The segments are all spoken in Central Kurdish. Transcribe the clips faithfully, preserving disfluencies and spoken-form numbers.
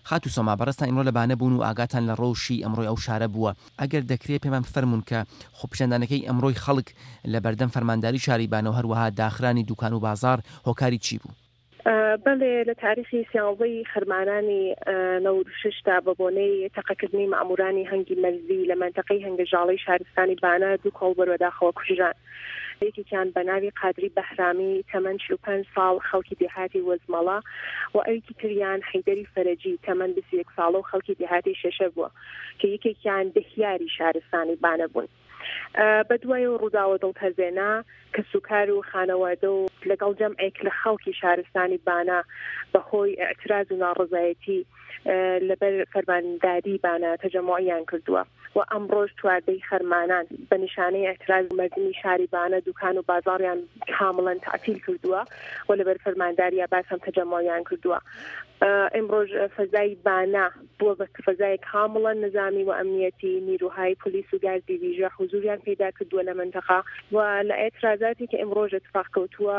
خاتو سۆما بەڕێستان ئیمڕۆ لەبانە بوون و ئاگاتان لە ڕۆژی ئەمڕۆی ئەو شارە بووە. ئەگەر دەکرێت پێمان فەرمونون کە خۆ پیشاندانەکەی ئەمڕۆی خەڵک لە بەردەم فەرمانداری شاری بانە و هەروەها داخرانی دوکان و بازار هۆکاری چی بوو؟ بەڵێ لە تاریخی سیانزەی خەرمانانی نەود و ششدا بە بۆنەی تەقەکردنی مەئمورانی هەنگی مەرزی لە منتەقەی هەنگەژاڵەی شارستانی بانە دوو کۆڵبەر بەداخەوە کوژران. یەکێکیان بە ناوی قادری بەهرامی تەمەن چل و پێنج ساڵ خەڵکی دێهاتی وەزمەڵە و ئەوکی تریان حەیدەری فەرەجی تەمەن بیست و یەک ساڵە و خەڵکی دێهاتی شەشە بووە کە یەکێکیان دەهیاری شارستانی بانە بوون. بە دوای و ڕووداوە دڵتەزێنا کە سوکار و خانەوادە و لەگەڵ جەمعێک لە خەڵکی شارستانی بانە بەهۆی ئەتراز و ناڕزایەتی لەبەر فەرمانداری بانە تەجەموعیان کردووە و ئەمڕۆژ چواردەی خەرمانان بە نیشانەی ئەتراز مەردمی شاری بانە دوکان و بازاڕیان کامڵەن تعتیل کردووە و لەبەر فەرمانداری عباس هم تەجەموعیان کردووە. ئەمڕۆژ فەزای بانە بووە بە فەزای کامڵەن نظامی و ئەمنیەتی، نیروهای پلیس و گاز دیڤیژە حوزوریان پێدا کردووە لە منتەقە و لە ئێترازاتی کە ئەمڕۆژ اتفاق کەوتووە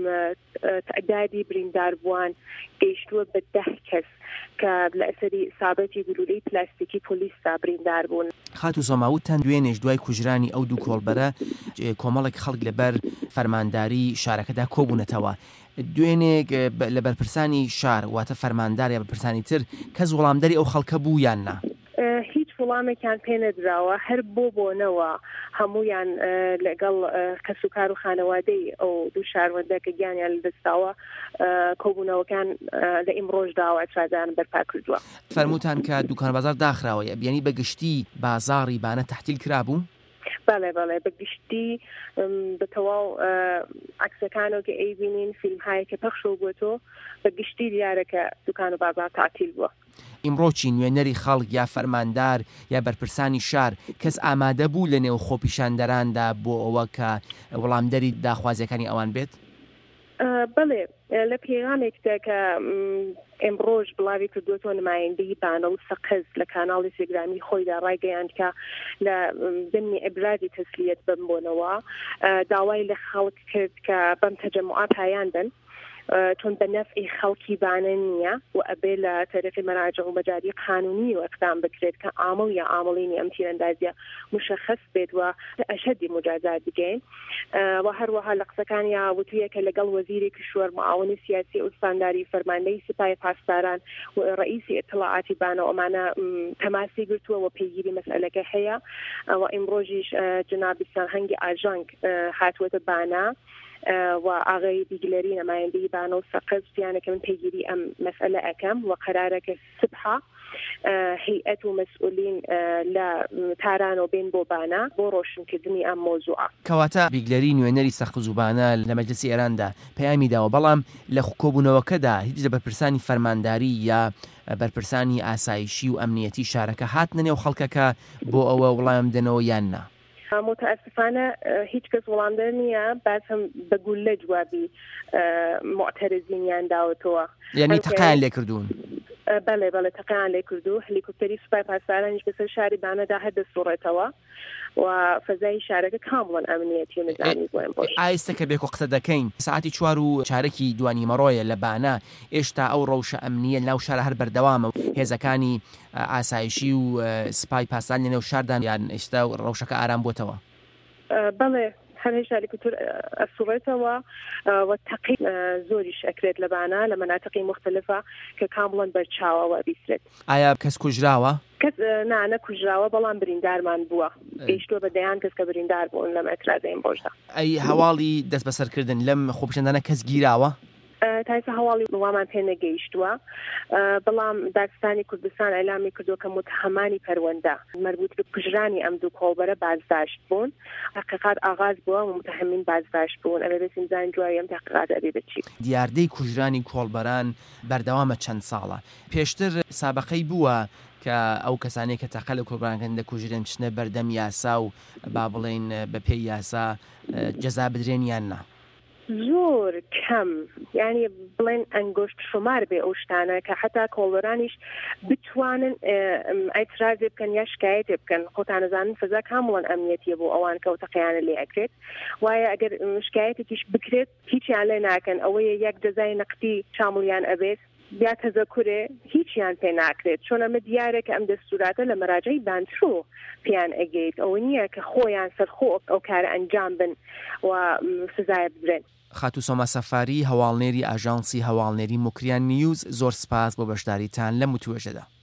تعدادی بریندار بووان گەیشتووە بە ده کەس کە لە ئەسەری ئیسابەتی گلولەی پلاستیکی پۆلیستا بریندار بوون. خاتو سۆماوتتان دوێنێش دوای کوژرانی ئەو دوو کۆڵبەرە کۆمەڵێک خەڵک لەبەر فەرمانداری شارەکەدا کۆبوونەتەوە. دوێنێک لە بەرپرسانی شار واتە فەرماندار یا بەرپرسانی تر کەس وەڵامدەری ئەو خەڵکە بوو یان نا؟ هیچ وەڵامێکیان پێ نەدراوە، هەر بۆ بۆنەوە هەمویان لەگەڵ کەس و کار و خانەوادەی ئەو دوو شاروەندە کە گیانیان لەدەستاوە کۆبوونەوەکان لە ئیمڕۆژداوە ئەترازیان بەرپا کردووە. فەرمووتان کە دوکان بازار داخراوە، بیانی بەگشتی بازاڕی بانە تەحتیل کرابوو؟ بەڵێ بەڵێ بەگشتی بە تەواو عەکسەکانەوە کە ئەیبینین فیلمهایی کە پەخشەوە بووەتەوە بەگشتی دیارەکە دوکان و بازار تعتیل بووە. ئیمڕۆچی نوێنەری خەڵک یا فەرماندار یا بەرپرسانی شار کەس ئامادە بوو لە نێو خۆپیشاندەراندا بۆ ئەوە کە وەڵامدەری داخوازیەکانی ئەوان بێت؟ بەڵێ لە پێغامێکدا کە ئەمڕۆژ بڵاوی کردووەتەوە نمایندەی بانە و سەقز لە کاناڵی تێلگرامی خۆیدا ڕایگەیاند کە لە ضمنی ئیبرازی تەسلیەت بمبۆنەوە داوای لە خەڵک کرد کە بەم تەجەموعە پایان بن چون بە نەفعی خەڵکی بانە نییە و ئەبێ لە تەرەقی مەراجع و مەجاری قانونی و ئەقدام بکرێت کە ئامڵ یا ئامڵینی ئەم تیرەندازیە مشخص بێت و ئەشەدی مجازات بگەین و هەروەها لە قسەکانیا وتویە کە لەگەڵ وەزیری کشوەر معاونی سیاسی ئوستانداری فەرماندەی سپای پاسداران و ڕئیسی ئیطلاعاتی بانە ئەمانە تەماسی گرتووە و پێگیری مەسئلەکە هەیە و ئیمڕۆژیش جنابی سەرهەنگی ئاژانگ هاتووەتە بانە و ئاغای بیگلەری نمایندەی بانە و سەقز دیانەکە من پێگیری ئەم مەسئلە ئەەکەم و قەرارەکە سبحە هیئەت و مەسئولین لە تارانۆ بێن بۆ بانە بۆ ڕۆشنکردنی ئەم مۆزوعە. کەواتە بیگلەری نوێنەری سەقز و بانە لە مەجلسی ئێراندا پەیامی داوە، بەڵام لە کۆبوونەوەکەدا هیچ لە بەرپرسانی فەرمانداری یا بەرپرسانی ئاسایشی و ئەمنیەتی شارەکە هاتنە نێو خەڵکەکە بۆ ئەوە وەڵام بدەنەوە یان نا؟ متاسفانە هیچ کەس وەڵامدەر نییە، باز هەم بەگولە جوابی معتەرزینیان داوەتەوە. یعنی تەقیان لێ کردوون؟ بەڵێ بەڵێ تەقیان لێ کردو. هەلیکۆپتەری سوپای پاسدارانیش بەسەر شاری بانەدا هەردەسوڕێتەوە و فەزای شارەکە کامڵەن ئەمنیەتی و نظامی بۆ ئەم بۆش. ئایستە کە بێکۆ قسە دەکەین سعاتی چوار و چارەکی دوانی مەڕۆیە لە بانە، ئێشتا ئەو ڕەوشە ئەمنیە ناو شارە هەر بەردەوامە و هێزەکانی ئاسایشی و سپای پاسداران لە نێو شاردان یان ئێستا ڕەوشەکە ئارام بۆتەوە؟ بەڵێ هەر هێشتا کولتور ئەسوڕێتەوە و تەقی زۆریش ئەکرێت لە بانە لە مەناتقی مختلفە کە کامڵەن بەرچاوەوە بیسترێت. ئایا کەس کوژراوە؟ کەس نانە کوژراوە، بەڵام بریندارمان بووە، گەیشتووە بە دەیان کەس کە بریندار بوون لەم ئەترازە ئیمڕۆژدا. ئەی هەواڵی دەست بەسەرکردن لەم خۆپیشاندانە کەس گیراوە؟ تایسە هەواڵی وڵامان پێ نەگەیشتووە، بەڵام دارستانی کوردستان ئەلامی کردووە کە متهمانی پەروەندە مربوط بە کوژرانی ئەم دوو کۆڵبەرە بازداشت بوون. تحقیقات ئاغاز بووە و متهمین بازداشت بوون. ئەبێ بێتین زانین دوای ئەم تحقیقات ئەبێ بچی. دیاردەی کوژرانی کۆڵبەران بەردەوامە چەند ساڵە. پێشتر سابقەی بووە کە ئەو کەسانەی کە تەقە لە کۆڵبەرانەکان دەکوژرێن بچنە بەردەم یاسا و با بڵێن بە پێی یاسا جەزا بدرێن یان نا؟ زۆر کەم، یعنی بڵێن ئەنگۆشت شمار بێ ئەو شتانە کە حتا کۆڵبەرانیش بتوانن ئەیترازێ بکەن یا شکایەتێ بکەن. خۆتانەزانن فەزا کامڵەن ئەمنیەتیە بۆ ئەوان کە تەقییانە لێ ئەکرێت، وایە ئەگەر شکایەتێکیش بکرێت هیچیان لێ ناکەن، ئەوەیە یەک جەزای نەقتی شامڵیان ئەبێت بیا تەزەکورێ هیچیان پێ ناکرێت چۆن ئەمە دیارێک ئەم دەستوراتە لە مەراجعی بانترۆ پێیان ئەگەیت ئەوە نییە کە خۆیان سەرخۆ ئەو کارە ئەنجام بن و سزایە بدرێن. خاتو سۆما سەفاری هەواڵنێری ئاژانسی هەواڵنێری موکریان نیوز، زۆر سپاس بۆ بەشداریتان لە متوێژەدا.